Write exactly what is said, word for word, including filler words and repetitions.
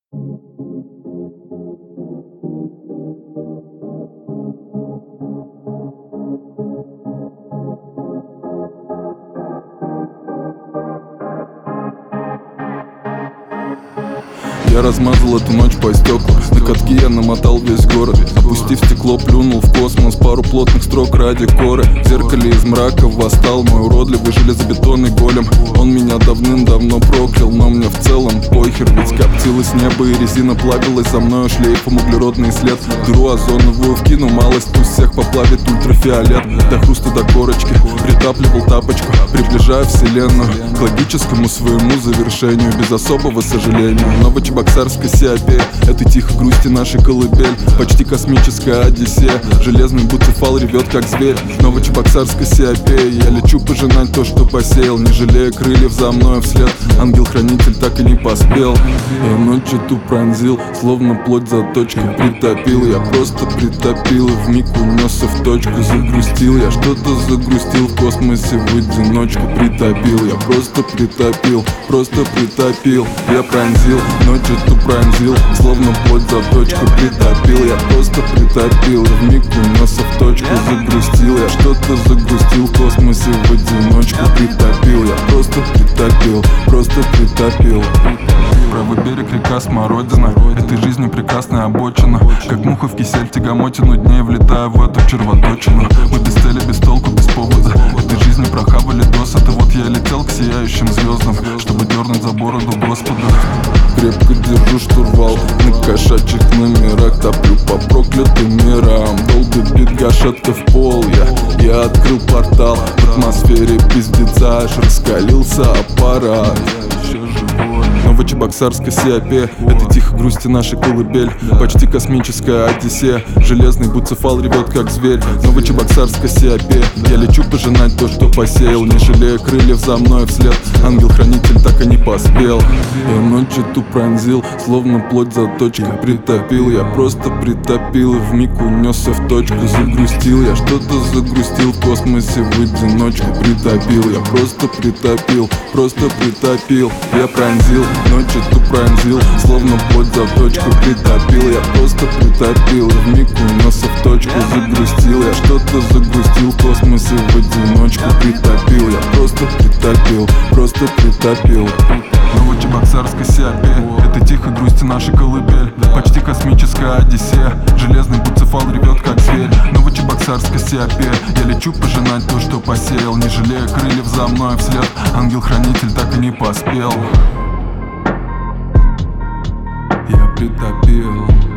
Я размазал эту ночь по стеклу, на катке я намотал весь город. Опустив стекло, плюнул в космос пару плотных строк ради коры. В зеркале из мрака восстал мой уродливый железобетонный голем. Он меня давным-давно проклял, но мне в целом похер, ведь коптилось небо и резина плавилась за мною шлейфом углеродный след. Дыру озоновую вкину, малость пусть всех поплавит ультрафиолет. До хруста, до корочки, притапливал тапочку, приближая вселенную к логическому своему завершению, без особого сожаления. Новочебоксарская Сиапея, этой тихой грусти нашей колыбель, почти космическая Одиссея. Железный буцефал ревет как зверь. Новочебоксарская Сиапея, я лечу пожинать то, что посеял, не жалея крыльев за мною вслед. Ангел-хранитель так и не поспел. Я ночь эту пронзил, словно плоть заточкой притопил. Я просто притопил и вмиг унесся в точку. Загрустил, я что-то загрустил в космосе в одиночку. Притопил, я просто притопил, просто притопил. Я пронзил, ночь эту пронзил, словно плоть заточку притопил. Я просто притопил и вмиг унесся в точку. Загрустил, я что-то загрустил в космосе в одиночку. Притопил, я просто притопил, просто притопил. Правый берег, река Смородина, этой жизни прекрасная обочина. Как муха в кисель тягомотину дней, влетаю в эту червоточину. Мы без цели, без толку, без повода этой жизни прохавали досыта. Вот я летел к сияющим звездам, чтобы дернуть за бороду Господа. Крепко держу штурвал, на кошачьих номерах топлю по проклятым мирам. Долго бит гашетка в пол, я, я открыл портал. В атмосфере пиздеца аж раскалился аппарат. Новочебоксарская Сиапея, это тихо грусти нашей колыбель, почти космическая Одиссея. Железный буцефал ревет как зверь. Новочебоксарская Сиапея, я лечу пожинать то, что посеял, не жалея крыльев за мной вслед. Ангел-хранитель так и не поспел. Я ночь эту пронзил, словно плоть заточкой притопил. Я просто притопил и вмиг унесся в точку. Загрустил, я что-то загрустил в космосе в одиночку. Притопил, я просто притопил, просто притопил. Я пронзил, ночь эту пронзил, словно плоть заточку притопил. Я просто притопил и вмиг унесся в точку. Загрустил, я что-то загрустил в космосе в одиночку. Притопил, я просто притопил, просто притопил. Новочебоксарская Сиапея, это тихо грусти нашей колыбель, почти космическая Одиссея. Железный буцефал ревет как зверь. Новочебоксарская Сиапея, я лечу пожинать то, что посеял, не жалея крыльев за мной вслед. Ангел-хранитель так и не поспел. Я притопил.